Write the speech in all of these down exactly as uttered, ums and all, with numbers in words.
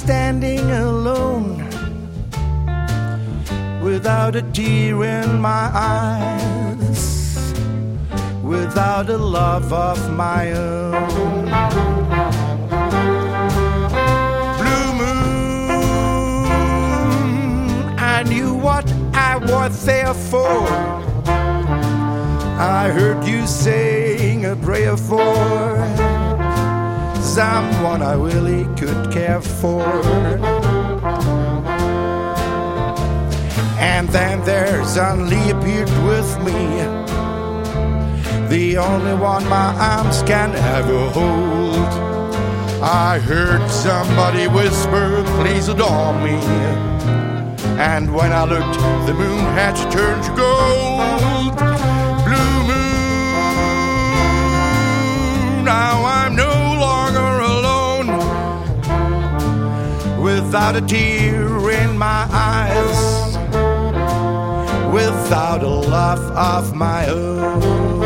standing alone, without a tear in my eyes, without a love of my own. Blue moon, I knew what I was there for. I heard you sing a prayer for someone I really could care for. And then there suddenly appeared with me the only one my arms can ever hold. I heard somebody whisper, please adore me. And when I looked, the moon had turned to gold. Blue moon, now I'm no longer alone, without a tear in my eyes, without a love of my own.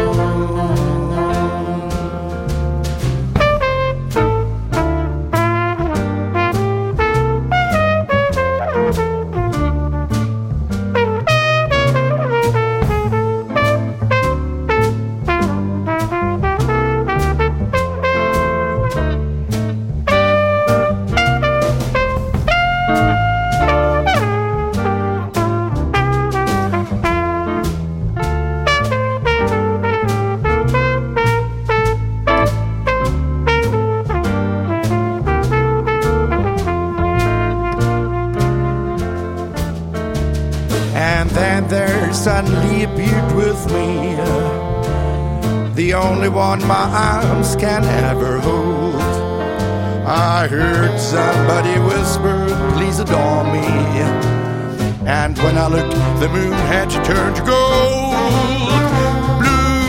And then there suddenly appeared with me the only one my arms can ever hold. I heard somebody whisper, please adore me. And when I looked, the moon had turned to gold. Blue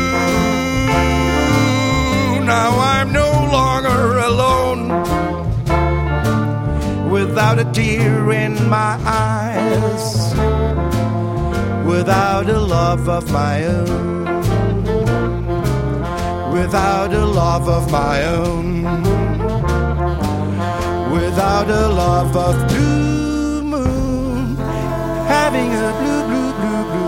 moon, now I'm no longer alone, without a tear in my eyes, without a love of my own, without a love of my own, without a love of blue moon, having a blue, blue, blue, blue